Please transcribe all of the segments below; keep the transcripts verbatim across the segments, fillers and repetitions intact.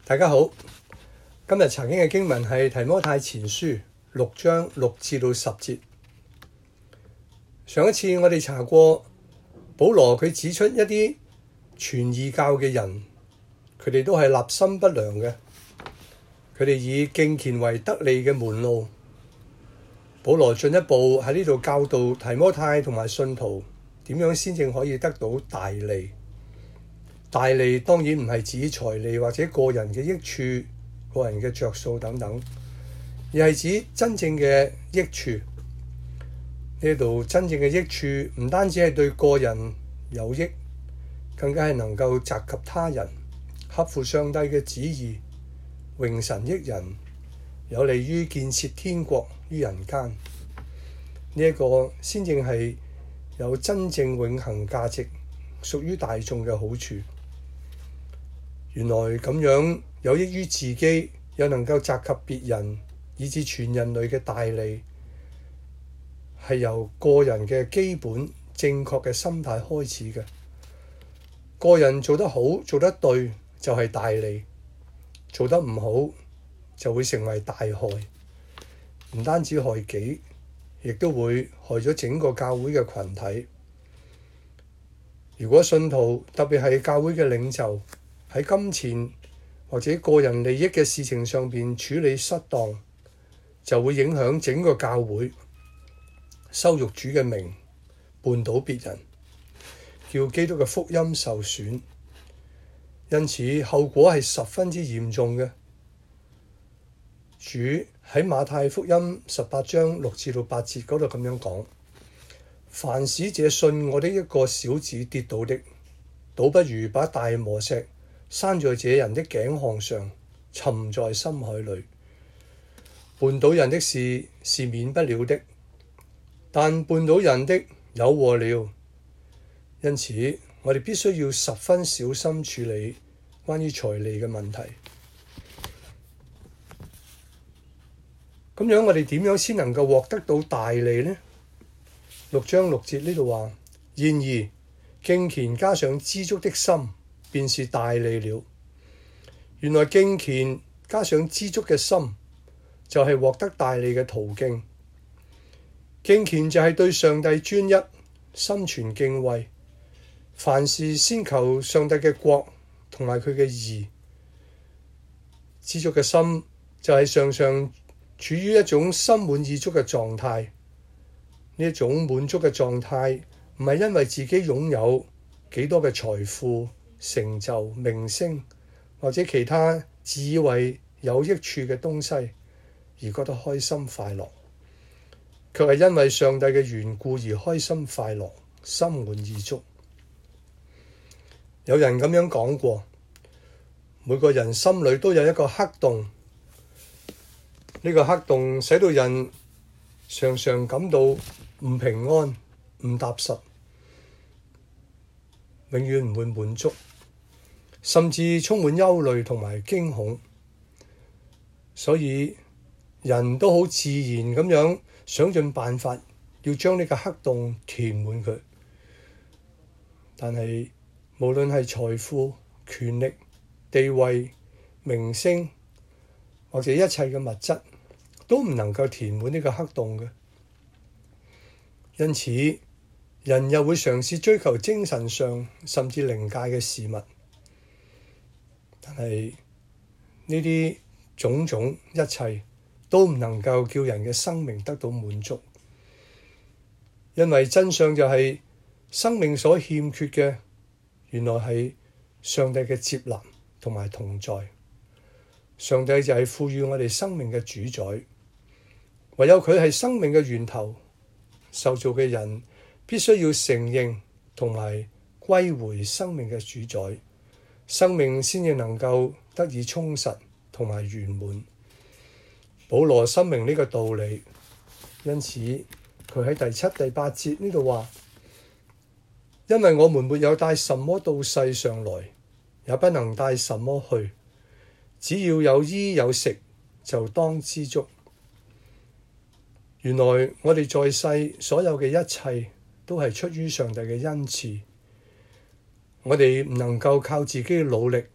大家好，今日查經嘅經文係提摩太前書六章六至到十節。上一次我哋查過保羅佢指出一啲傳異教嘅人，佢哋都係立心不良嘅，佢哋以敬虔為得利嘅門路。保羅進一步喺呢度教導提摩太同埋信徒點樣先正可以得到大利。大利當然唔係指財利或者個人嘅益處、個人嘅着數等等，而係指真正嘅益處。呢度真正嘅益處唔單止係對個人有益，更加係能夠澤及他人，合乎上帝嘅旨意，榮神益人，有利於建設天國於人間。呢、這、一個先正係有真正永恆價值，屬於大眾嘅好處。原來咁樣有益於自己，又能夠澤及別人，以至全人類嘅大利，係由個人嘅基本正確嘅心態開始嘅。個人做得好，做得對，就係大利；做得唔好，就會成為大害。唔單止害己，亦都會害咗整個教會嘅群體。如果信徒，特別係教會嘅領袖，喺金錢或者個人利益嘅事情上邊處理失當，就會影響整個教會，羞辱主嘅名，絆倒別人，叫基督嘅福音受損。因此後果係十分之嚴重嘅。主喺馬太福音十八章六至到八節嗰度咁樣講：凡使這信我的一個小子跌倒的，倒不如把大磨石拴在這人的頸項上，沉在深海裏。絆倒人的事是免不了的，但絆倒人的有禍了。因此我哋必須要十分小心處理關於財利嘅問題。咁樣我哋點樣先能夠獲得到大利呢？六章六節呢度話：然而敬虔加上知足的心，便是大利了。原來敬虔加上知足嘅心，就係獲得大利嘅途徑。敬虔就係對上帝專一，心存敬畏，凡事先求上帝嘅國同埋佢嘅義。知足嘅心就係常常處於一種心滿意足嘅狀態。呢一種滿足嘅狀態唔係因為自己擁有幾多嘅財富、成就、名聲或者其他自以為有益處嘅東西而覺得開心快樂，卻係因為上帝嘅緣故而開心快樂，心滿意足。有人咁樣講過，每個人心裏都有一個黑洞，呢、這個黑洞使到人常常感到唔平安、唔踏實，永遠唔會滿足，甚至充滿憂慮同埋驚恐。所以人都好自然咁樣想盡辦法要將呢個黑洞填滿佢。但係無論係財富、權力、地位、名聲或者一切嘅物質，都唔能夠填滿呢個黑洞嘅。因此人又會嘗試追求精神上甚至靈界嘅事物，但係呢啲種種一切都唔能夠叫人嘅生命得到滿足，因為真相就係生命所欠缺嘅，原來係上帝嘅接納同埋同在。上帝就係賦予我哋生命嘅主宰，唯有佢係生命嘅源頭。受造嘅人必須要承認同埋歸回生命嘅主宰，生命先至能夠得以充實同埋圓滿。保羅深明呢個道理，因此佢喺第七、第八節呢度話：因為我們沒有帶什麼到世上來，也不能帶什麼去，只要有衣有食，就當知足。原來我哋在世所有嘅一切都係出於上帝嘅恩賜，我哋唔能夠靠自己嘅努力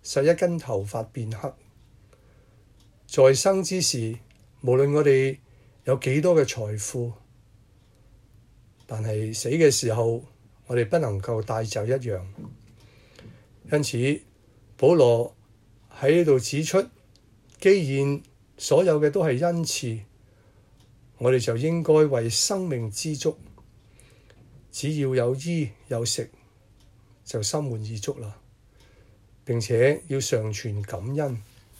使一根頭髮變黑。在生之時，無論我哋有幾多嘅財富，但係死嘅時候，我哋不能夠帶走一樣。因此，保羅喺呢度指出，既然所有嘅都係恩賜，我哋就應該為生命知足，只要有衣有食，就心滿意足啦。並且要常存感恩。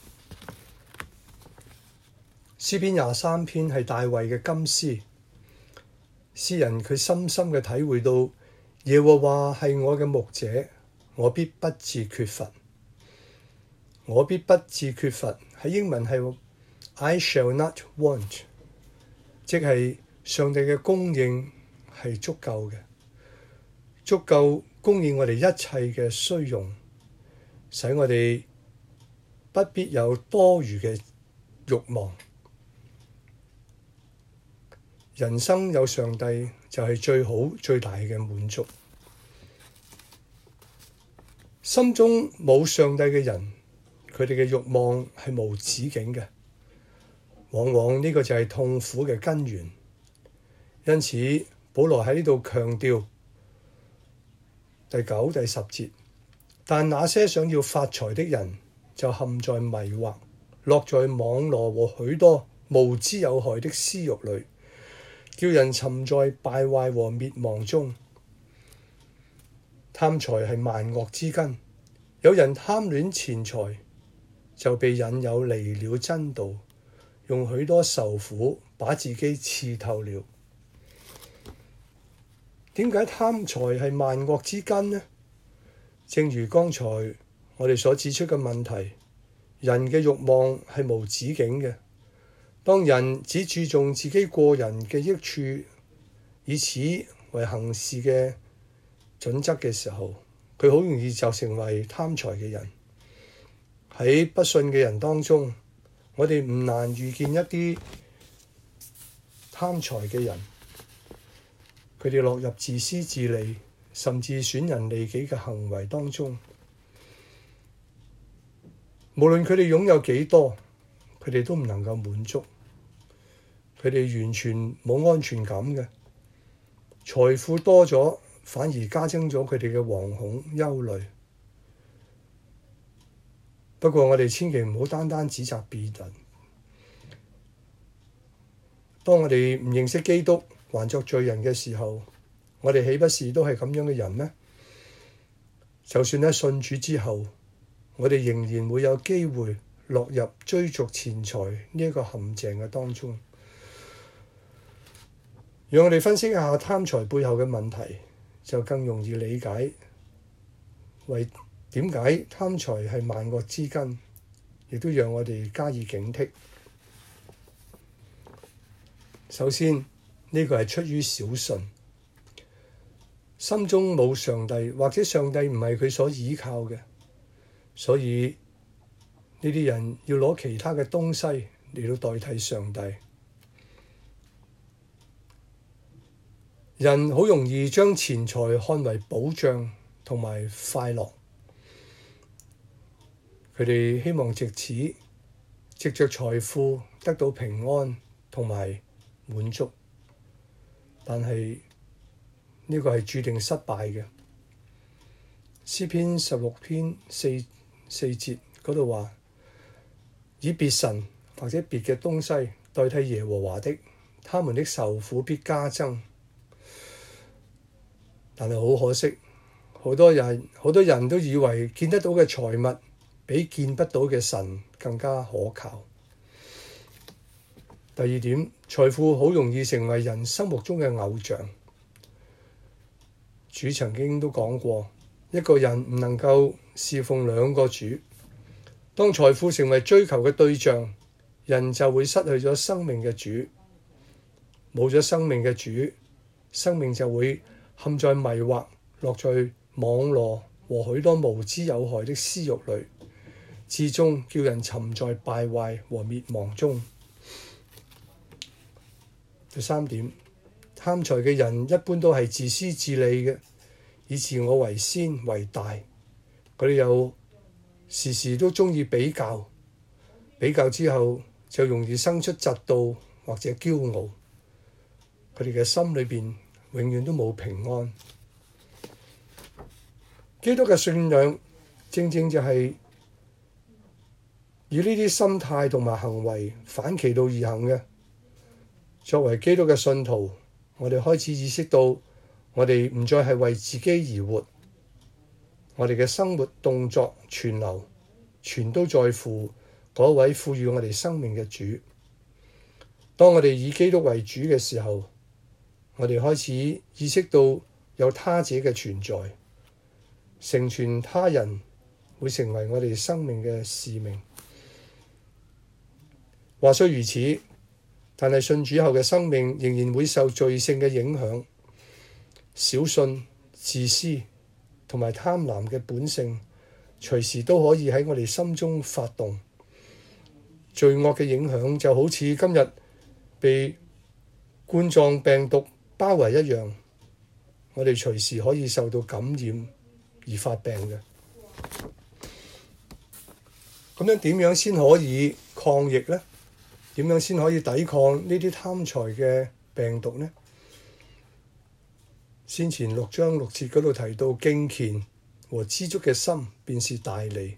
詩篇廿三篇係大衛嘅金詩，詩人佢深深嘅體會到耶和華係我嘅牧者，我必不致缺乏。我必不致缺乏喺英文係 I shall not want， 即係上帝嘅供應係足夠嘅，足夠供應我哋一切嘅需用，使我哋不必有多餘嘅慾望。人生有上帝就係最好最大嘅滿足。心中冇上帝嘅人，佢哋嘅慾望係無止境嘅，往往呢個就係痛苦嘅根源。因此保羅喺呢度強調第九、第十節，但那些想要發財的人就陷在迷惑、落在網羅和許多無知有害的私慾裏，叫人沉在敗壞和滅亡中。貪財係萬惡之根，有人貪戀錢財，就被引誘離了真道，用許多愁苦把自己刺透了。點解貪財係萬惡之根呢？正如剛才我哋所指出嘅問題，人嘅慾望係無止境嘅。當人只注重自己個人嘅益處，以此為行事嘅準則嘅時候，佢好容易就成為貪財嘅人。喺不信嘅人當中，我哋唔難遇見一啲貪財嘅人，佢哋落入自私自利，甚至損人利己嘅行為當中。無論佢哋擁有幾多，佢哋都唔能夠滿足，佢哋完全冇安全感嘅。財富多咗，反而加增咗佢哋嘅惶恐憂慮。不過我哋千祈唔好單單指責別人。當我哋唔認識基督，還作罪人嘅時候，我哋豈不是都係咁樣嘅人咩？就算喺信主之後，我哋仍然會有機會落入追逐錢財呢一個陷阱嘅當中。讓我哋分析一下貪財背後嘅問題，就更容易理解為點解貪財係萬惡之根，亦都讓我哋加以警惕。首先，呢個係出於小信，心中冇上帝，或者上帝唔係佢所依靠嘅，所以呢啲人要攞其他嘅東西嚟到代替上帝。人好容易將錢財看為保障同埋快樂，佢哋希望藉此藉着財富得到平安同埋滿足，但係呢個係注定失敗嘅。詩篇十六篇四四節嗰度話：以別神或者別嘅東西代替耶和華的，他們的愁苦必加增。但係好可惜，好多人好多人都以為見得到嘅財物比見不到嘅神更加可靠。第二點，財富好容易成為人心目中嘅偶像。主曾經都講過，一個人唔能夠侍奉兩個主。當財富成為追求嘅對象，人就會失去咗生命嘅主。冇咗生命嘅主，生命就會陷在迷惑、落在網羅和許多無知有害的私慾裏，至終叫人沉在敗壞和滅亡中。第三點，貪財嘅人一般都係自私自利嘅，以自我為先為大。佢哋有時時都鍾意比較，比較之後就容易生出嫉妒或者驕傲。佢哋嘅心裏邊永遠都冇平安。基督嘅信仰正正就係以呢啲心態同埋行為反其道而行嘅。作為基督嘅信徒，我哋開始意識到，我哋唔再係為自己而活，我哋嘅生活、動作、存留，全都在乎嗰位賦予我哋生命嘅主。當我哋以基督為主嘅時候，我哋開始意識到有他者嘅存在，成全他人會成為我哋生命嘅使命。話雖如此，但係信主後嘅生命仍然會受罪性嘅影響，小信、自私同埋貪婪嘅本性隨時都可以喺我哋心中發動。罪惡嘅影響就好似今日被冠狀病毒包圍一樣，我哋隨時可以受到感染而發病嘅。咁樣點樣先可以抗疫呢？點樣先可以抵抗呢啲貪財嘅病毒呢？先前六章六節嗰度提到敬虔和知足嘅心便是大利。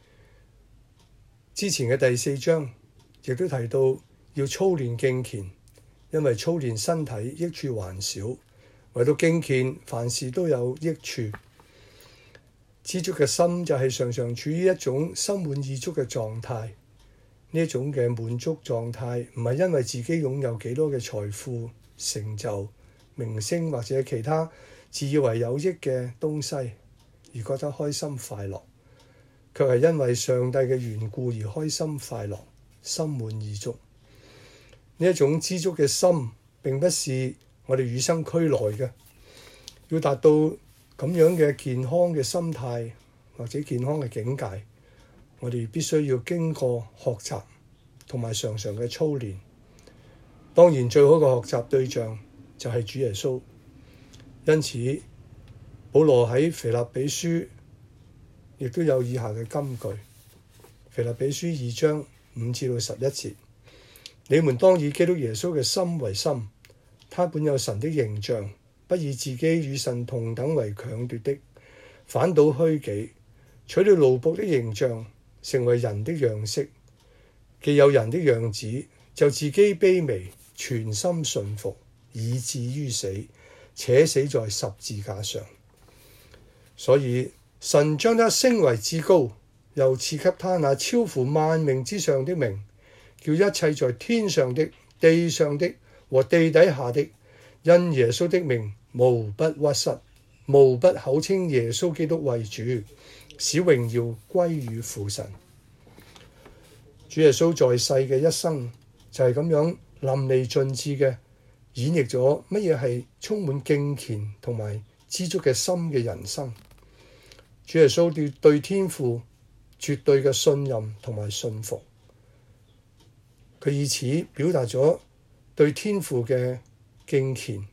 之前嘅第四章亦都提到要操練敬虔，因為操練身體益處還少，為到敬虔凡事都有益處。知足嘅心就係常常處於一種心滿意足嘅狀態。呢一種嘅滿足狀態唔係因為自己擁有幾多嘅財富、成就、名聲或者其他自以為有益嘅東西而覺得開心快樂，卻係因為上帝嘅緣故而開心快樂、心滿意足。呢一種知足嘅心並不是我哋與生俱來嘅，要達到咁樣嘅健康嘅心態或者健康嘅境界，我哋必須要經過學習同埋常常嘅操練。當然最好嘅學習對象就係主耶穌。因此保羅喺腓立比書亦都有以下嘅金句。腓立比書二章五至到十一節：你們當以基督耶穌嘅心為心，他本有神的形象，不以自己與神同等為強奪的，反倒虛己，取了奴僕的形象，成為人的樣式。既有人的樣子，就自己卑微，全心順服，以至於死，且死在十字架上。所以神將他升為至高，又賜給他那超乎萬名之上的名，叫一切在天上的、地上的和地底下的，因耶穌的名，無不屈膝，無不口稱耶穌基督為主，使榮耀歸於父神。主耶穌在世嘅一生就係咁樣淋漓盡致嘅演繹咗乜嘢係充滿敬虔同埋知足嘅心嘅人生。主耶穌對對天父絕對嘅信任同埋信服，佢以此表達咗對天父嘅敬虔。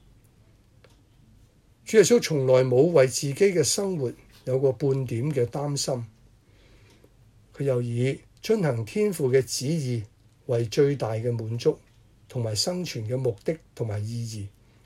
主耶穌從來冇為自己嘅生活有過半點嘅擔心，佢又以遵行天父嘅旨意為最大嘅滿足同埋生存嘅目的同埋意義。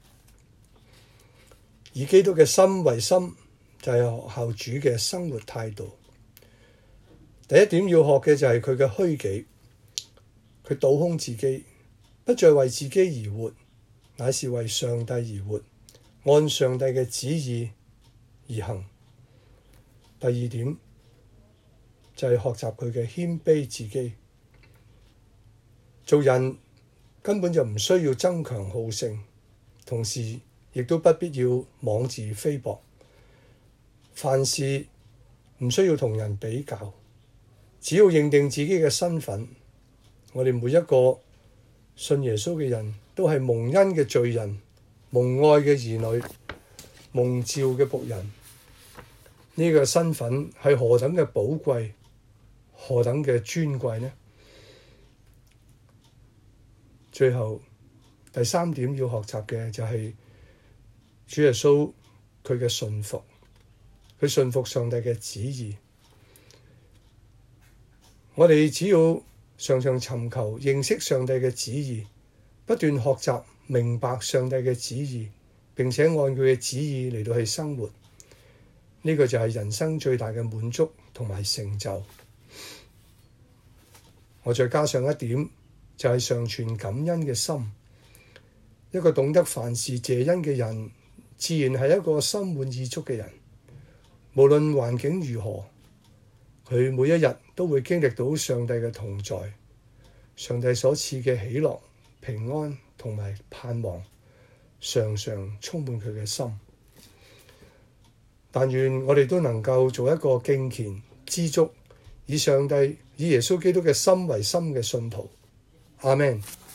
以基督嘅心為心，就係學效主嘅生活態度。第一點要學嘅就係佢嘅虛己，佢倒空自己，不再為自己而活，乃是為上帝而活，按上帝嘅旨意而行。第二點就係學習佢嘅謙卑自己。做人根本就唔需要爭強好勝，同時亦都不必要妄自菲薄。凡事唔需要同人比較，只要認定自己嘅身份。我哋每一個信耶穌嘅人都係蒙恩嘅罪人，蒙愛嘅兒女，蒙召嘅僕人。呢個身份係何等嘅寶貴，何等嘅尊貴呢？最後第三點要學習嘅就係主耶穌佢嘅信服，佢信服上帝嘅旨意。 我哋只要常常尋求認識上帝嘅旨意，不斷學習明白上帝嘅旨意，並且按佢嘅旨意嚟到去生活，呢個就係人生最大嘅滿足同埋成就。我再加上一點，就係常存感恩嘅心。一個懂得凡事謝恩嘅人，自然係一個心滿意足嘅人。無論環境如何，佢每一日都會經歷到上帝嘅同在，上帝所賜嘅喜樂、平安同埋盼望，常常充滿佢嘅心。但願我哋都能夠做一個敬虔、知足，以上帝、以耶穌基督嘅心為心嘅信徒。阿們。